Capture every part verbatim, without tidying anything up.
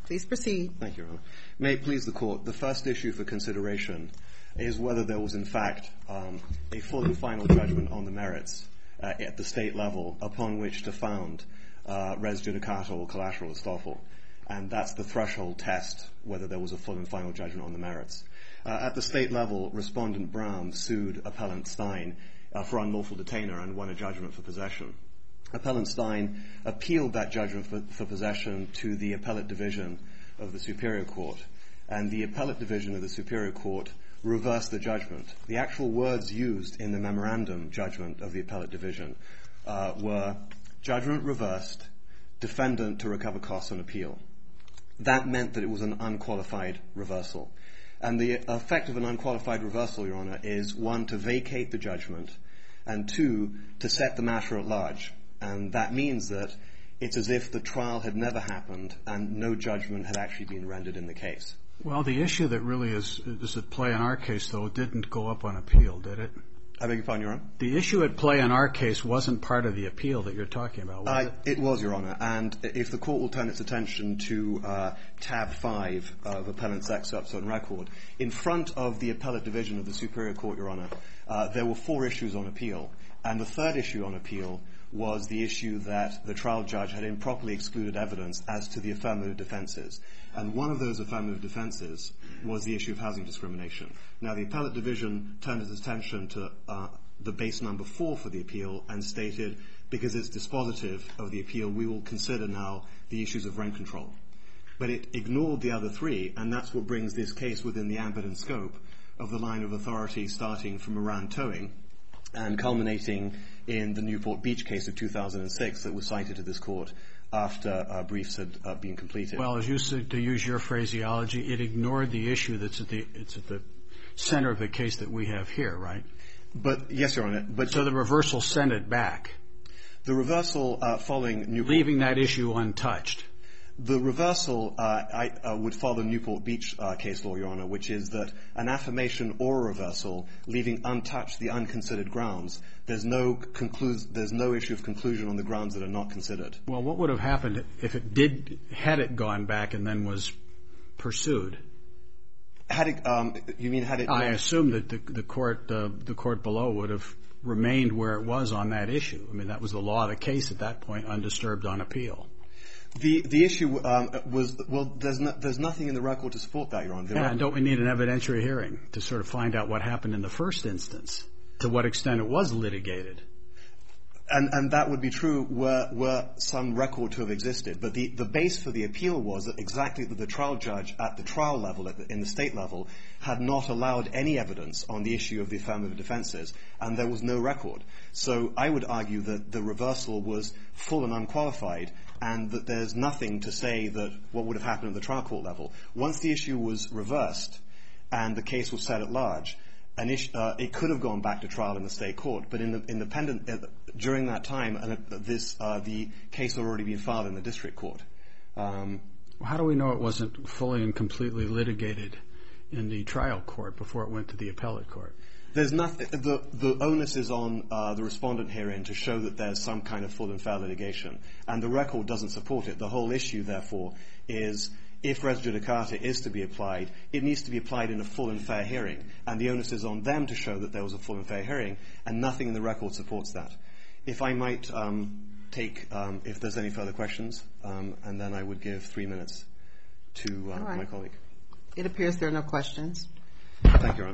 Please proceed. Thank you, Your Honor. May it please the Court, the first issue for consideration is whether there was in fact um, a full and final judgment on the merits uh, at the state level upon which to found uh, res judicata or collateral estoppel. And that's the threshold test, whether there was a full and final judgment on the merits. Uh, at the state level, Respondent Brown sued Appellant Stein uh, for unlawful detainer and won a judgment for possession. Appellant Stein appealed that judgment for, for possession to the Appellate Division of the Superior Court, and the Appellate Division of the Superior Court reversed the judgment. The actual words used in the memorandum judgment of the Appellate Division uh, were judgment reversed, defendant to recover costs on appeal. That meant that it was an unqualified reversal. And the effect of an unqualified reversal, Your Honor, is one, to vacate the judgment, and two, to set the matter at large. And that means that it's as if the trial had never happened and no judgment had actually been rendered in the case. Well, the issue that really is, is at play in our case, though, didn't go up on appeal, did it? I beg your pardon, Your Honor? The issue at play in our case wasn't part of the appeal that you're talking about, was uh, it? It was, Your Honor. And if the Court will turn its attention to uh, tab five of Appellant's excerpts on record, in front of the Appellate Division of the Superior Court, Your Honor, uh, there were four issues on appeal. And the third issue on appeal was the issue that the trial judge had improperly excluded evidence as to the affirmative defenses. And one of those affirmative defenses was the issue of housing discrimination. Now, the Appellate Division turned its attention to uh, the base number four for the appeal and stated, because it's dispositive of the appeal, we will consider now the issues of rent control. But it ignored the other three, and that's what brings this case within the ambit and scope of the line of authority starting from Moran Towing and culminating in the Newport Beach case of two thousand six that was cited to this court after uh, briefs had uh, been completed. Well, as you said, to use your phraseology, it ignored the issue that's at the it's at the center of the case that we have here, right? But yes, Your Honor. But so the reversal sent it back. The reversal uh, following Newport, leaving that issue untouched. The reversal uh, I, uh, would follow Newport Beach uh, case law, Your Honor, which is that an affirmation or a reversal, leaving untouched the unconsidered grounds, there's no conclu- there's no issue of conclusion on the grounds that are not considered. Well, what would have happened if it did, had it gone back and then was pursued? Had it, um, you mean had it? I assume that the, the court, uh, the court below would have remained where it was on that issue. I mean, that was the law of the case at that point, undisturbed on appeal. The the issue um, was, well, there's no, there's nothing in the record to support that, Your Honor. Yeah, and don't we need an evidentiary hearing to sort of find out what happened in the first instance, to what extent it was litigated? And and that would be true were were some record to have existed. But the, the base for the appeal was that exactly that the trial judge at the trial level, at the, in the state level, had not allowed any evidence on the issue of the affirmative defenses, and there was no record. So I would argue that the reversal was full and unqualified, and that there's nothing to say that what would have happened at the trial court level. Once the issue was reversed and the case was set at large, an issue, uh, it could have gone back to trial in the state court, but in the independent, uh, during that time, uh, this, uh, the case had already been filed in the district court. Um, How do we know it wasn't fully and completely litigated in the trial court before it went to the appellate court? There's nothing. The, the onus is on uh, the respondent herein to show that there's some kind of full and fair litigation, and the record doesn't support it. The whole issue, therefore, is if res judicata is to be applied, it needs to be applied in a full and fair hearing, and the onus is on them to show that there was a full and fair hearing, and nothing in the record supports that. If I might um, take, um, if there's any further questions, um, and then I would give three minutes to uh, right. my colleague. It appears there are no questions. Thank you, Your Honor.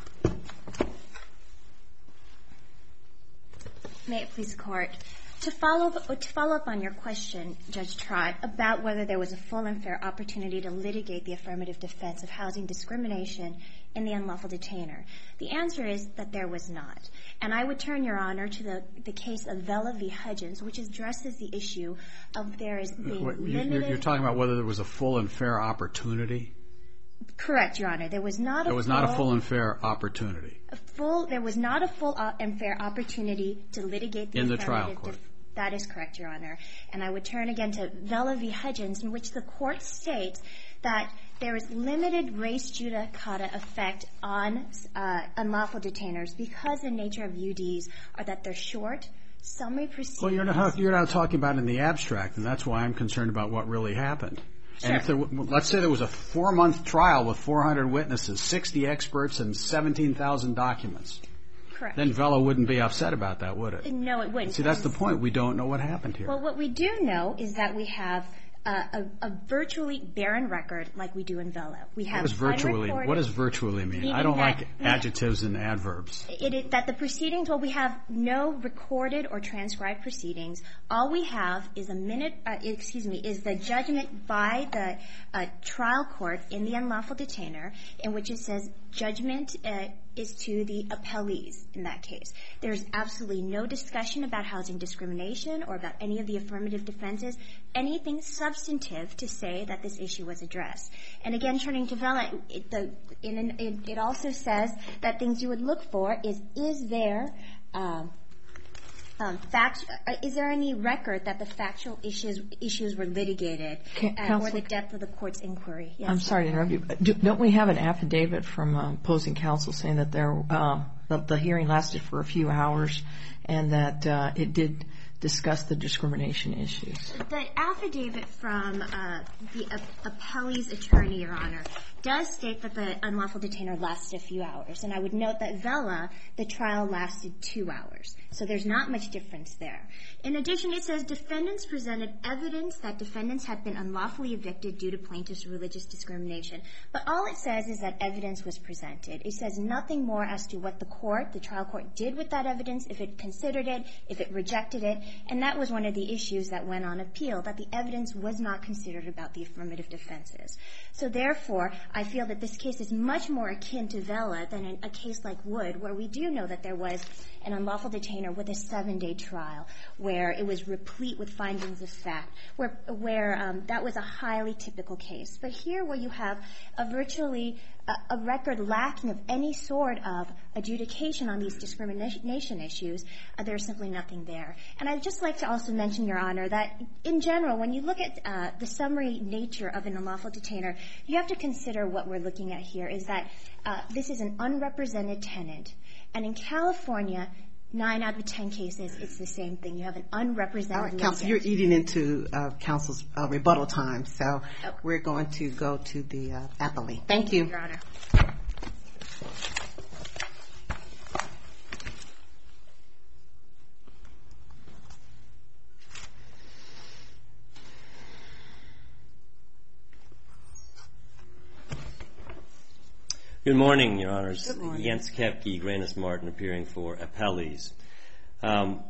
May it please the Court. To follow, to follow up on your question, Judge Trott, about whether there was a full and fair opportunity to litigate the affirmative defense of housing discrimination in the unlawful detainer, the answer is that there was not. And I would turn, Your Honor, to the, the case of Vela v. Hudgens, which addresses the issue of there is being Wait, limited... You're, you're talking about whether there was a full and fair opportunity? Correct, Your Honor. There was not a There was full, not a full and fair opportunity. A full, there was not a full and fair opportunity to litigate the in the affirmative trial court. Def- that is correct, Your Honor. And I would turn again to Vela v. Hudgens, in which the Court states that there is limited res judicata effect on uh, unlawful detainers because the nature of U Ds are that they're short, summary proceedings. Well, you're not, you're not talking about in the abstract, and that's why I'm concerned about what really happened. And if there, let's say there was a four-month trial with four hundred witnesses, sixty experts, and seventeen thousand documents. Correct. Then Vela wouldn't be upset about that, would it? No, it wouldn't. See, that's the point. We don't know what happened here. Well, what we do know is that we have a, a, a virtually barren record like we do in Vela. We have what does virtually, what does virtually mean? I don't like adjectives and adverbs. It is that the proceedings, well, we have no recorded or transcribed proceedings. All we have is a minute, uh, excuse me, is the judgment by the uh, trial court in the unlawful detainer in which it says judgment uh, is to the appellees in that case. There's absolutely no discussion about housing discrimination or about any of the affirmative defenses, anything substantive to say that this issue was addressed. And again, turning to Vela, it, the, in an, it, it also says that things you would look for is, is there um, um, fact, uh, is there any record that the factual issues issues were litigated uh, or the depth of the court's inquiry? Yes. I'm sorry to interrupt you. Do, don't we have an affidavit from uh, opposing counsel saying that there uh, the, the hearing lasted for a few hours and that uh, it did discuss the discrimination issues? The affidavit from uh, the uh, appellee's attorney, Your Honor, does state that the unlawful detainer lasted a few hours. And I would note that Vela, the trial lasted two hours. So there's not much difference there. In addition, it says defendants presented evidence that defendants had been unlawfully evicted due to plaintiff's religious discrimination. But all it says is that evidence was presented. It says nothing more as to what the court, the trial court, did with that evidence, if it considered it, if it rejected it. And that was one of the issues that went on appeal, that the evidence was not considered about the affirmative defenses. So therefore, I feel that this case is much more akin to Vela than in a case like Wood, where we do know that there was an unlawful detainer with a seven-day trial, where it was replete with findings of fact, where, where um, that was a highly typical case. But here, where you have a virtually a, a record lacking of any sort of adjudication on these discrimination issues, uh, there's simply nothing there. And I'd just like to also mention, Your Honor, that in general, when you look at uh, the summary nature of an unlawful detainer, you have to consider what we're looking at here is that uh, this is an unrepresented tenant. And in California, nine out of ten cases, it's the same thing. You have an unrepresented All right, litigant. Counsel, you're eating into uh, counsel's uh, rebuttal time, so Okay. we're going to go to the uh, appellee. Thank you. Your Honor. Good morning, Your Honors. Good morning. Jens Kepke, Grannis Martin, appearing for appellees. Um,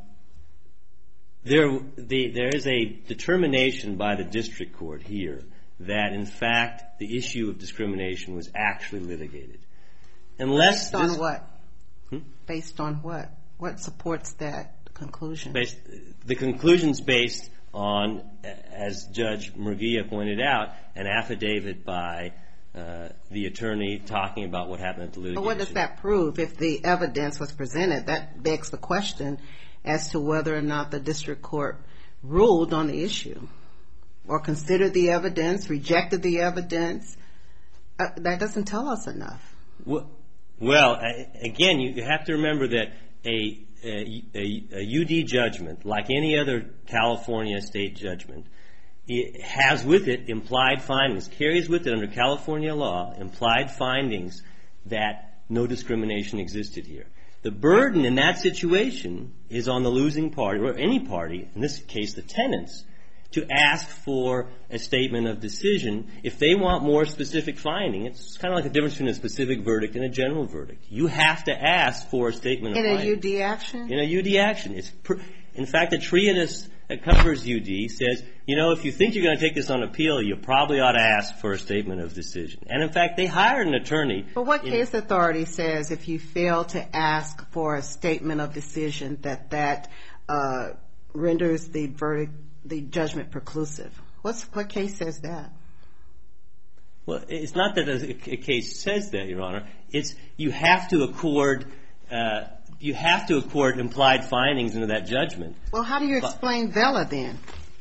there, the, there is a determination by the district court here that, in fact, the issue of discrimination was actually litigated. Unless Based on this, what? Hmm? Based on what? What supports that conclusion? Based, the conclusion's based on, as Judge Murguia pointed out, an affidavit by Uh, the attorney talking about what happened at the litigation. But what does that prove? If the evidence was presented, that begs the question as to whether or not the district court ruled on the issue or considered the evidence, rejected the evidence. Uh, that doesn't tell us enough. Well, well I, again, you have to remember that a, a, a, a U D judgment, like any other California state judgment, it has with it implied findings, carries with it under California law implied findings that no discrimination existed here. The burden in that situation is on the losing party, or any party, in this case the tenants, to ask for a statement of decision. If they want more specific finding, it's kind of like the difference between a specific verdict and a general verdict. You have to ask for a statement of In finding. a U D action? In a U D action. It's per, in fact, the treatise that covers U D says, you know, if you think you're going to take this on appeal, you probably ought to ask for a statement of decision. And in fact, they hired an attorney. But what in, case authority says if you fail to ask for a statement of decision that that uh, renders the verdict, the judgment preclusive? What's, what case says that? Well, it's not that a, a case says that, Your Honor. It's you have to accord uh, you have to accord implied findings into that judgment. Well, how do you explain Vela then?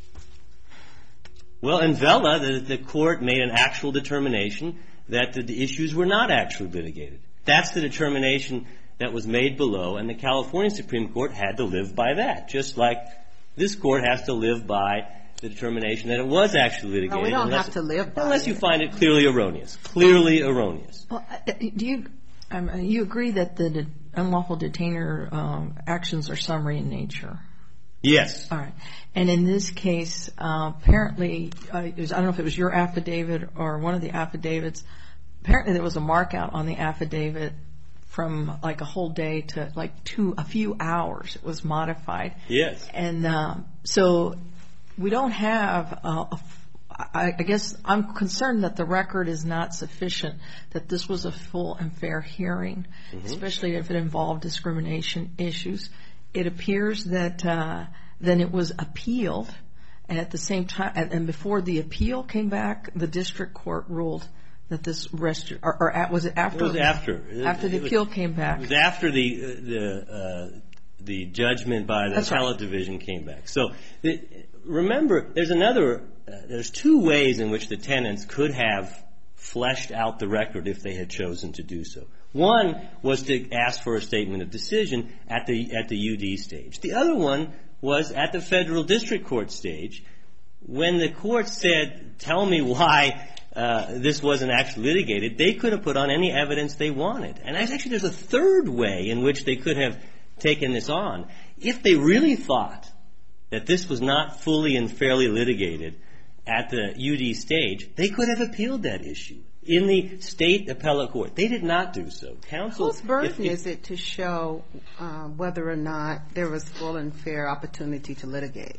Well, in Vela, the, the court made an actual determination that the, the issues were not actually litigated. That's the determination that was made below, and the California Supreme Court had to live by that, just like this court has to live by the determination that it was actually litigated. No, we don't unless, have to live by Unless it. you find it clearly erroneous. Clearly erroneous. Well, do you um, you agree that the de- unlawful detainer um, actions are summary in nature? Yes. All right. And in this case, uh, apparently, uh, it was, I don't know if it was your affidavit or one of the affidavits, apparently there was a mark out on the affidavit from like a whole day to like two, a few hours. It was modified. Yes. And um, so we don't have, uh, a, I, I guess I'm concerned that the record is not sufficient, that this was a full and fair hearing, mm-hmm. especially if it involved discrimination issues. It appears that uh, then it was appealed, and at the same time, and, and before the appeal came back, the district court ruled that this rest, or, or at, was it after? It was after. After the it appeal was, came back. It was after the the uh, the judgment by the That's appellate right. division came back. So the, remember, there's another. Uh, there's two ways in which the tenants could have fleshed out the record if they had chosen to do so. One was to ask for a statement of decision at the at the U D stage. The other one was at the federal district court stage, when the court said, "Tell me why uh, this wasn't actually litigated." They could have put on any evidence they wanted. And actually, there's a third way in which they could have taken this on. If they really thought that this was not fully and fairly litigated at the U D stage, they could have appealed that issue in the state appellate court. They did not do so. Counsel, whose burden if, if, is it to show uh, whether or not there was full and fair opportunity to litigate?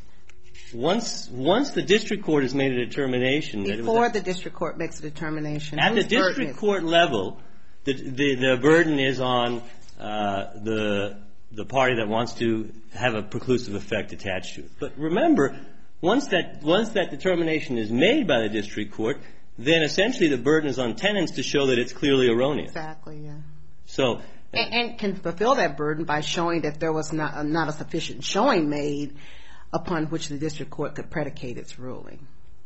Once once the district court has made a determination that Before it was the district court makes a determination, at the whose burden district is court level, the, the the burden is on uh, the the party that wants to have a preclusive effect attached to it. But remember, once that once that determination is made by the district court, then essentially the burden is on tenants to show that it's clearly erroneous. Exactly, yeah. So, and, and can fulfill that burden by showing that there was not, not a sufficient showing made upon which the district court could predicate its ruling.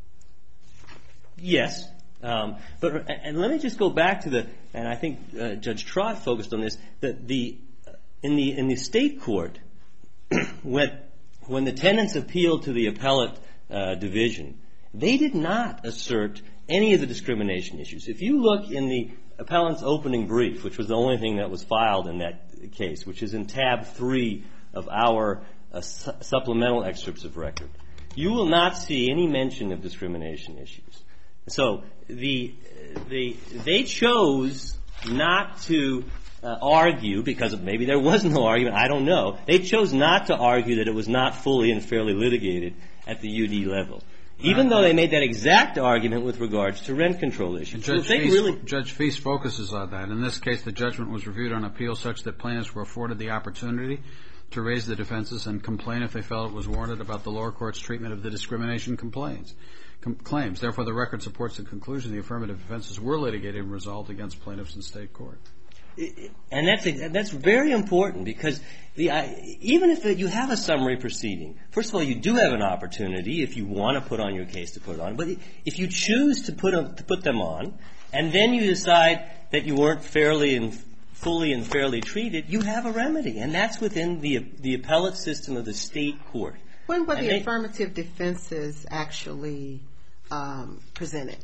Yes. Um, but and, and let me just go back to the, and I think uh, Judge Trott focused on this, that the in the in the state court, when when the tenants appealed to the appellate uh, division, they did not assert any of the discrimination issues. If you look in the appellant's opening brief, which was the only thing that was filed in that case, which is in tab three of our uh, su- supplemental excerpts of record, you will not see any mention of discrimination issues. So the the they chose not to uh, argue, because of, maybe there was no argument, I don't know. They chose not to argue that it was not fully and fairly litigated at the U D level, even though they made that exact argument with regards to rent control issues. Judge, so Feist, really Judge Feist focuses on that. In this case, the judgment was reviewed on appeal such that plaintiffs were afforded the opportunity to raise the defenses and complain if they felt it was warranted about the lower court's treatment of the discrimination complaints, com- claims. Therefore, the record supports the conclusion the affirmative defenses were litigated and resolved against plaintiffs in state court. And that's that's very important, because the I, even if you have a summary proceeding, first of all, you do have an opportunity if you want to put on your case to put it on. But if you choose to put a, to put them on, and then you decide that you weren't fairly and fully and fairly treated, you have a remedy, and that's within the the appellate system of the state court. When were and the they, affirmative defenses actually um, presented?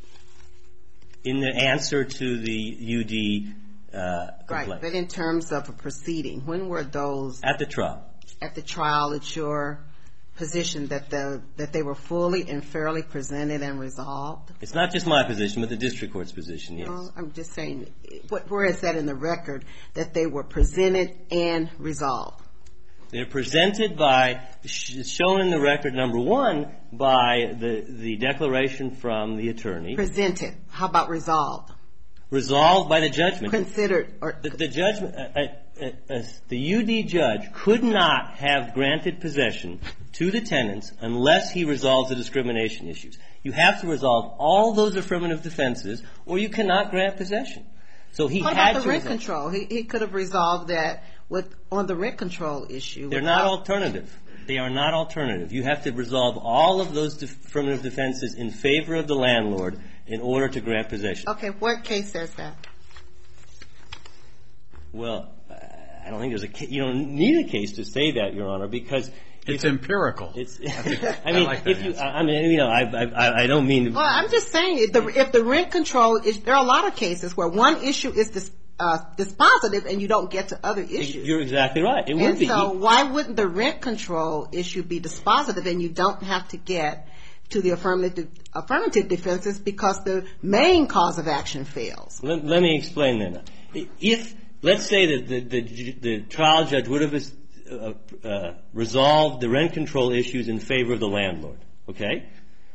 In the answer to the U D uh, complaint. Right, but in terms of a proceeding, when were those At the trial. at the trial? It's your position that the that they were fully and fairly presented and resolved? It's not just my position, but the district court's position, yes. No, I'm just saying, what, where is that in the record, that they were presented and resolved? They're presented by, shown in the record, number one, by the, the declaration from the attorney. Presented. How about resolved? Resolved by the judgment. Considered. Or The, the judgment, uh, uh, uh, the U D judge could not have granted possession to the tenants unless he resolves the discrimination issues. You have to resolve all those affirmative defenses, or you cannot grant possession. So he what had about to the rent resolve. control? He, he could have resolved that with on the rent control issue. They're without- not alternative. They are not alternative. You have to resolve all of those def- affirmative defenses in favor of the landlord in order to grant possession. Okay, what case says that? Well, I don't think there's a ca- you don't need a case to say that, Your Honor, because It's empirical. It's, I, think, I mean, I like that if you, answer. I mean, you know, I, I, I don't mean to. Well, I'm just saying, if the, if the rent control is, there are a lot of cases where one issue is dis, uh, dispositive and you don't get to other issues. You're exactly right. It would and be. so why wouldn't the rent control issue be dispositive and you don't have to get to the affirmative, affirmative defenses because the main cause of action fails? Let, let me explain then. If, let's say that the, the, the trial judge would have uh, uh, resolved the rent control issues in favor of the landlord, okay?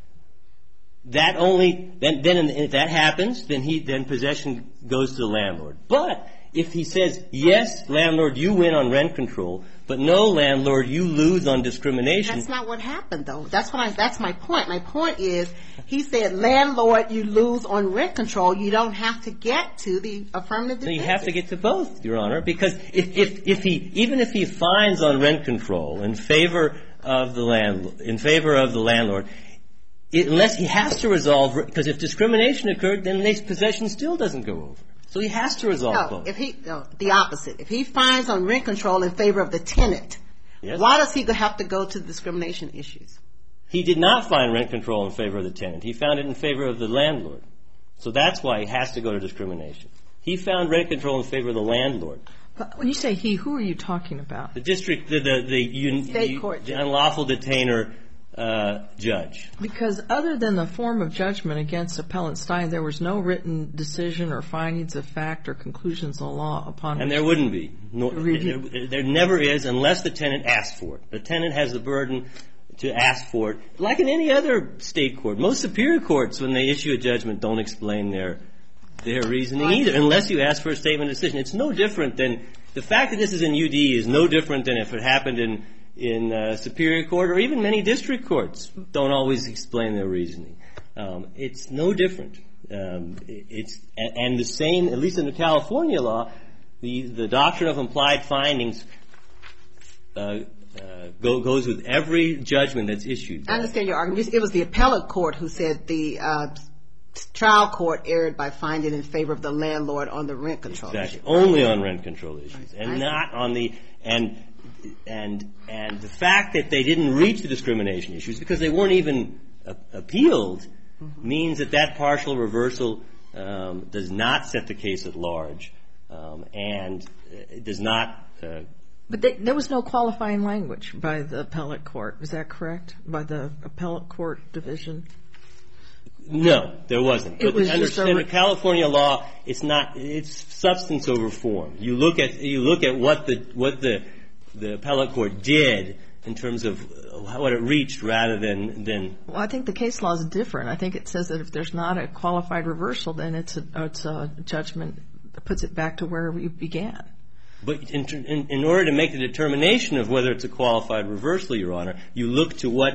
That only, then, then if that happens, then he, then possession goes to the landlord. But if he says, yes, landlord, you win on rent control, but no, landlord, you lose on discrimination. That's not what happened, though. That's what I, that's my point. My point is, he said, landlord, you lose on rent control. You don't have to get to the affirmative defense. So you have to get to both, Your Honor, because if, if, if he, even if he finds on rent control in favor of the land, in favor of the landlord, it, unless he has to resolve, because if discrimination occurred, then the possession still doesn't go over. So he has to resolve no, both. If he, no, the opposite. If he finds on rent control in favor of the tenant, yes. Why does he have to go to the discrimination issues? He did not find rent control in favor of the tenant. He found it in favor of the landlord. So that's why he has to go to discrimination. He found rent control in favor of the landlord. But when you say he, who are you talking about? The district, the the, the, un, State the, court the judge. unlawful detainer uh, judge. Because other than the form of judgment against Appellant Stein, there was no written decision or findings of fact or conclusions of law upon And which there wouldn't be. No, review. there, there never is unless the tenant asks for it. The tenant has the burden to ask for it, like in any other state court. Most superior courts, when they issue a judgment, don't explain their their reasoning either, unless you ask for a statement of decision. It's no different than the fact that this is in U D is no different than if it happened in in uh, superior court, or even many district courts don't always explain their reasoning. Um, it's no different. Um, it's and the same, at least in the California law, the the doctrine of implied findings uh, uh, go, goes with every judgment that's issued. I understand your argument. It was the appellate court who said the uh, trial court erred by finding in favor of the landlord on the rent control Exactly. issue. Only on rent control issues, and I see. not on the and and and the fact that they didn't reach the discrimination issues because they weren't even a- appealed mm-hmm. means that that partial reversal um, does not set the case at large, um, and it does not. Uh, But they, there was no qualifying language by the appellate court. Is that correct? By the appellate court division? No, there wasn't. It But was under, just a re- under California law, it's not. It's substance over form. You look at you look at what the what the the appellate court did in terms of what it reached, rather than than. Well, I think the case law is different. I think it says that if there's not a qualified reversal, then it's a, it's a judgment that puts it back to where you began. But in, in, in order to make the determination of whether it's a qualified reversal, Your Honor, you look to what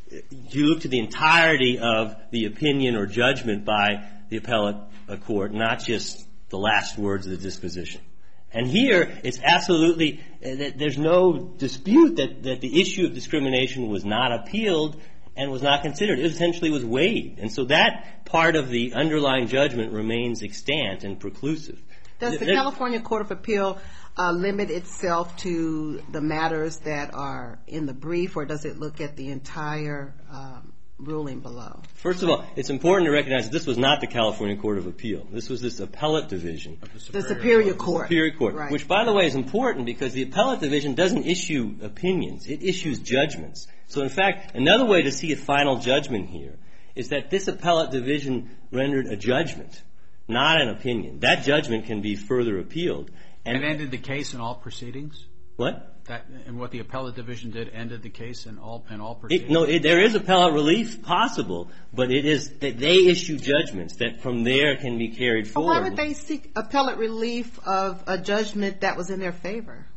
you look to the entirety of the opinion or judgment by the appellate court, not just the last words of the disposition. And here, it's absolutely that there's no dispute that, that the issue of discrimination was not appealed and was not considered. It essentially was waived, and so that part of the underlying judgment remains extant and preclusive. Does the There- California Court of Appeal uh, limit itself to the matters that are in the brief, or does it look at the entire um, ruling below? First of all, it's important to recognize that this was not the California Court of Appeal. This was this appellate division. The Superior Court. Superior Court, Right. which, by the way, is important because the appellate division doesn't issue opinions. It issues judgments. So, in fact, another way to see a final judgment here is that this appellate division rendered a judgment, not an opinion. That judgment can be further appealed. And it ended the case in all proceedings? What? That, and what the appellate division did ended the case in all in all proceedings? It, no, it, there is appellate relief possible, but it is that they issue judgments that from there can be carried But forward. why would they seek appellate relief of a judgment that was in their favor?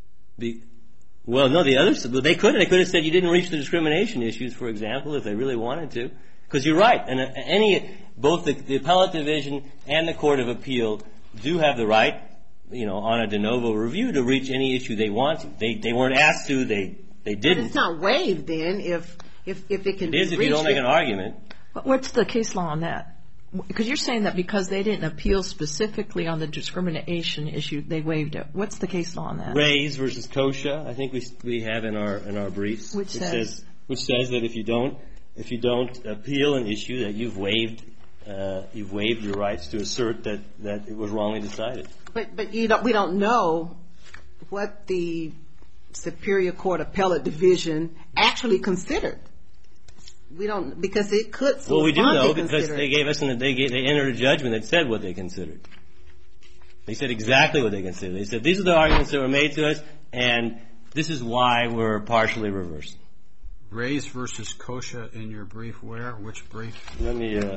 Be, well, no, the others, they could have. They could have said you didn't reach the discrimination issues, for example, if they really wanted to. Because you're right. And any, both the, the appellate division and the Court of Appeal do have the right, you know, on a de novo review to reach any issue they want to. They they weren't asked to. They they But didn't. it's not waived then if if, if it can It be is if you reached don't make if- an argument. What's the case law on that? because you're saying that because they didn't appeal specifically on the discrimination issue, they waived it. What's the case law on that? Rays versus Kosha, I think we we have in our in our briefs, which says, says which says that if you don't if you don't appeal an issue, that you've waived uh, you've waived your rights to assert that, that it was wrongly decided. But but you don't we don't know what the Superior Court Appellate Division actually considered. We don't, because it could. Well, we do know because they gave us and they gave, they entered a judgment that said what they considered. They said exactly what they considered. They said these are the arguments that were made to us, and this is why we're partially reversed. Rays versus Kosha in your brief. Where? Which brief? Let me uh,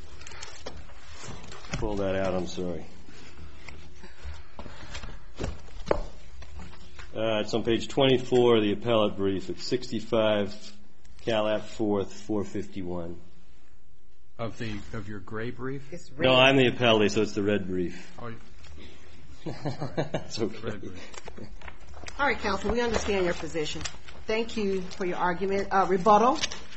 pull that out. I'm sorry. Uh, it's on page twenty-four of the appellate brief. It's sixty-five. Calap fourth, four fifty-one. Of the of your gray brief? No, I'm the appellate, so it's the red brief. Oh, it's okay. Red brief. All right, counsel, we understand your position. Thank you for your argument. Uh, rebuttal.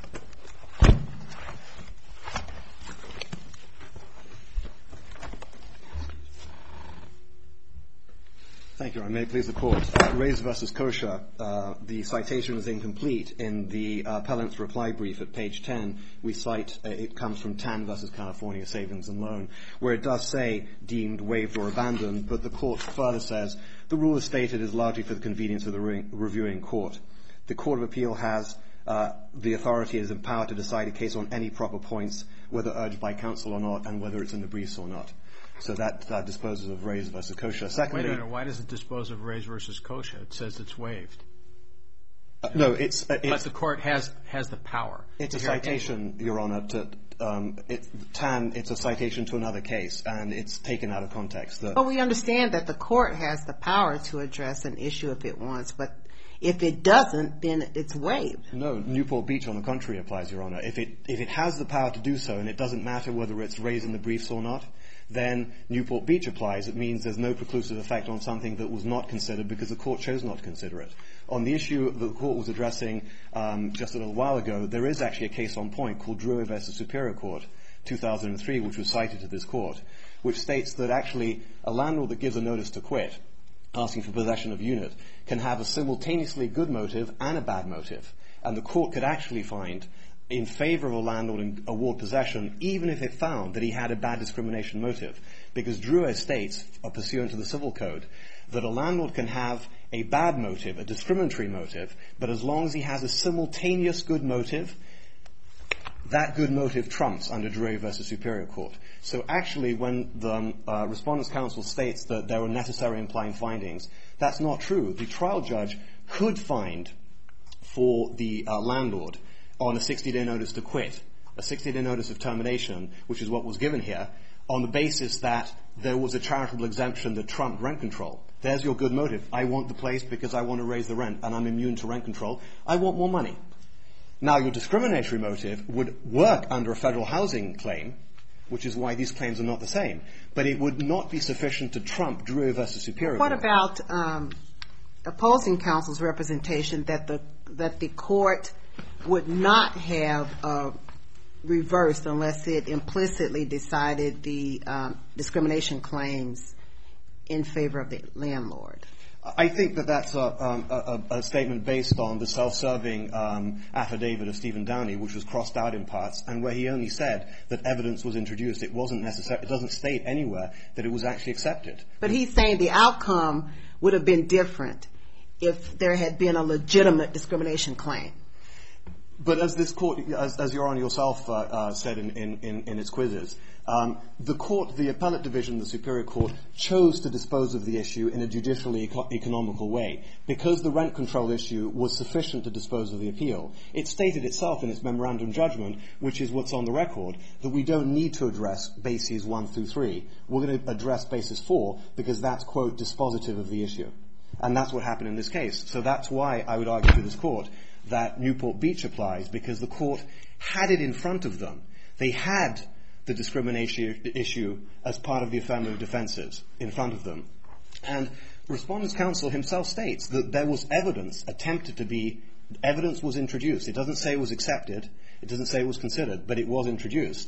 Thank you. I may please the Court. Uh, Rays versus Kosha, uh, the citation is incomplete. In the uh, appellant's reply brief at page ten, we cite, uh, it comes from Tan versus California Savings and Loan, where it does say deemed, waived, or abandoned, but the Court further says the rule as stated is largely for the convenience of the re- reviewing court. The Court of Appeal has uh, the authority is empowered to decide a case on any proper points, whether urged by counsel or not, and whether it's in the briefs or not. So that uh, disposes of Rays versus Kosha. Secondly, wait a minute. Why does it dispose of Rays versus Kosha? It says it's waived. Uh, no, it's, uh, it's but the court has has the power. It's a citation, Your Honor. To um, it, Tan, it's a citation to another case, and it's taken out of context. The, But we understand that the court has the power to address an issue if it wants, but if it doesn't, then it's waived. No, Newport Beach, on the contrary, applies, Your Honor. If it if it has the power to do so, and it doesn't matter whether it's raised in the briefs or not, then Newport Beach applies. It means there's no preclusive effect on something that was not considered because the court chose not to consider it. On the issue that the court was addressing um, just a little while ago, there is actually a case on point called Drew versus Superior Court, two thousand three, which was cited to this court, which states that actually a landlord that gives a notice to quit, asking for possession of unit, can have a simultaneously good motive and a bad motive. And the court could actually find in favor of a landlord and award possession, even if it found that he had a bad discrimination motive. Because Drew states, uh, pursuant to the Civil Code, that a landlord can have a bad motive, a discriminatory motive, but as long as he has a simultaneous good motive, that good motive trumps under Drew versus Superior Court. So actually, when the um, uh, Respondents' Counsel states that there were necessary implying findings, that's not true. The trial judge could find for the uh, landlord on a sixty-day notice to quit, a sixty-day notice of termination, which is what was given here, on the basis that there was a charitable exemption that trumped rent control. There's your good motive. I want the place because I want to raise the rent, and I'm immune to rent control. I want more money. Now, your discriminatory motive would work under a federal housing claim, which is why these claims are not the same. But it would not be sufficient to trump Drew versus Superior Court. What about um, opposing counsel's representation that the that the court would not have uh, reversed unless it implicitly decided the um, discrimination claims in favor of the landlord? I think that that's a, um, a, a statement based on the self-serving um, affidavit of Stephen Downey, which was crossed out in parts, and where he only said that evidence was introduced. It wasn't necessary. It doesn't state anywhere that it was actually accepted. But he's saying the outcome would have been different if there had been a legitimate discrimination claim. But as this court, as, as Your Honor yourself uh, uh, said in, in, in its quizzes, um, the court, the appellate division, the Superior Court, chose to dispose of the issue in a judicially eco- economical way. Because the rent control issue was sufficient to dispose of the appeal, it stated itself in its memorandum judgment, which is what's on the record, that we don't need to address bases one through three. We're going to address basis four because that's, quote, dispositive of the issue. And that's what happened in this case. So that's why I would argue to this court that Newport Beach applies, because the court had it in front of them. They had the discrimination issue as part of the affirmative defenses in front of them. And Respondents' Counsel himself states that there was evidence attempted to be, evidence was introduced. It doesn't say it was accepted. It doesn't say it was considered, but it was introduced.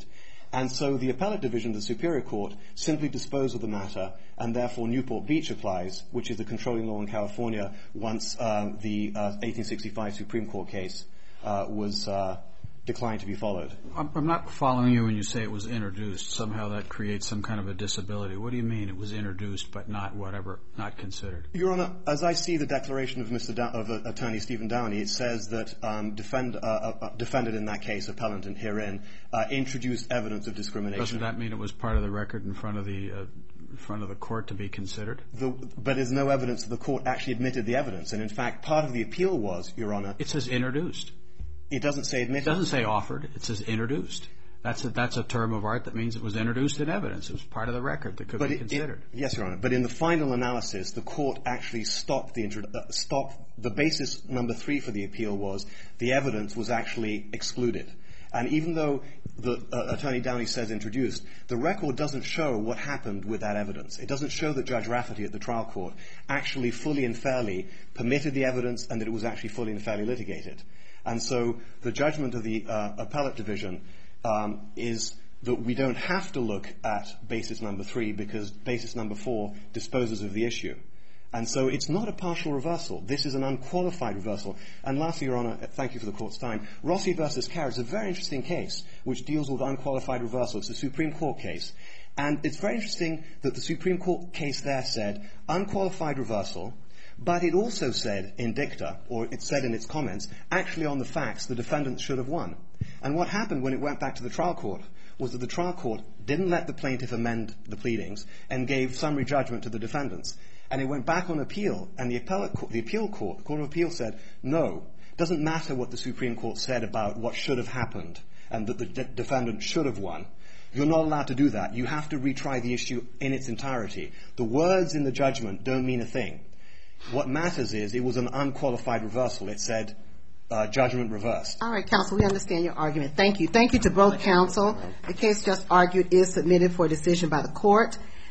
And so the appellate division of the Superior Court simply disposed of the matter, and therefore Newport Beach applies, which is the controlling law in California once uh, the uh, eighteen sixty-five Supreme Court case uh, was uh, declined to be followed. I'm not following you when you say it was introduced. Somehow that creates some kind of a disability. What do you mean it was introduced but not whatever, not considered? Your Honor, as I see the declaration of Mister Da- of uh, Attorney Stephen Downey, it says that um, defend, uh, uh, defendant in that case, appellant and herein, uh, introduced evidence of discrimination. Doesn't that mean it was part of the record in front of the uh, in front of the court to be considered? The, but there's no evidence that the court actually admitted the evidence. And in fact, part of the appeal was, Your Honor... It says introduced. It doesn't say admitted. It doesn't say offered. It says introduced. That's a, that's a term of art that means it was introduced in evidence. It was part of the record that could but be it, considered. It, yes, Your Honor. But in the final analysis, the court actually stopped the intro- uh, stopped the basis number three for the appeal was the evidence was actually excluded. And even though the uh, Attorney Downey says introduced, the record doesn't show what happened with that evidence. It doesn't show that Judge Rafferty at the trial court actually fully and fairly permitted the evidence and that it was actually fully and fairly litigated. And so the judgment of the uh, appellate division um, is that we don't have to look at basis number three because basis number four disposes of the issue. And so it's not a partial reversal. This is an unqualified reversal. And lastly, Your Honor, thank you for the Court's time, Rossi versus Carr is a very interesting case which deals with unqualified reversal. It's a Supreme Court case. And it's very interesting that the Supreme Court case there said unqualified reversal, but it also said in dicta, or it said in its comments, actually on the facts, the defendant should have won. And what happened when it went back to the trial court was that the trial court didn't let the plaintiff amend the pleadings and gave summary judgment to the defendants. And it went back on appeal, and the appellate court, the appeal court, the Court of Appeal said, no, it doesn't matter what the Supreme Court said about what should have happened and that the de- defendant should have won. You're not allowed to do that. You have to retry the issue in its entirety. The words in the judgment don't mean a thing. What matters is it was an unqualified reversal. It said uh, judgment reversed. All right, counsel, we understand your argument. Thank you. Thank you to both counsel. The case just argued is submitted for decision by the court.